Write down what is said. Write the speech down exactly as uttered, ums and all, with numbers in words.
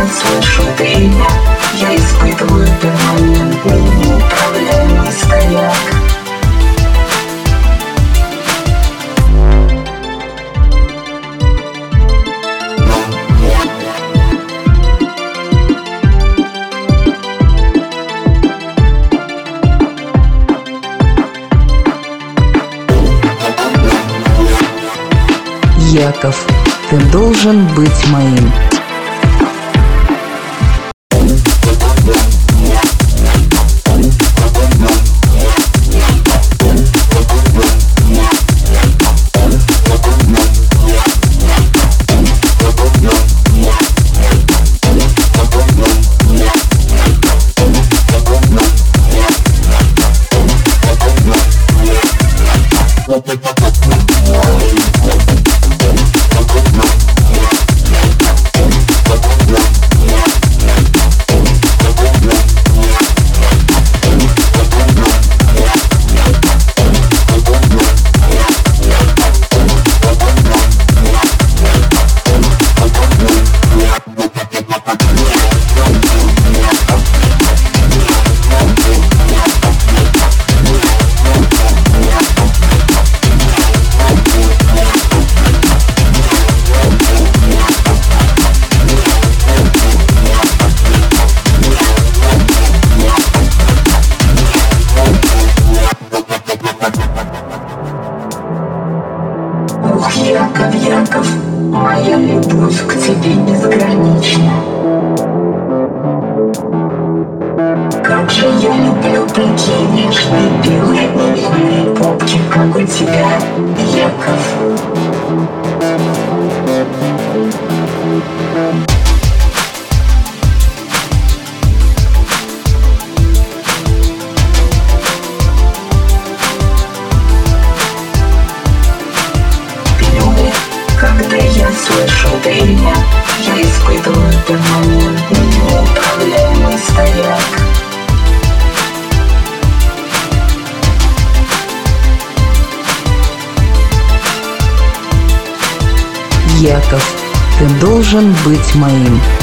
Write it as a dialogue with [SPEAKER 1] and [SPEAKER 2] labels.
[SPEAKER 1] слышу ты имя, я испытываю перманентный неуправляемый стояк.
[SPEAKER 2] Яков, ты должен быть моим.
[SPEAKER 1] Ох, Яков, Яков, моя любовь к тебе безгранична. Как же я люблю такие нежные, белые, невинные попки, как у тебя, Яков. Когда я слышу ты имя, я испытываю перманентный неуправляемый стояк.
[SPEAKER 2] Яков, ты должен быть моим.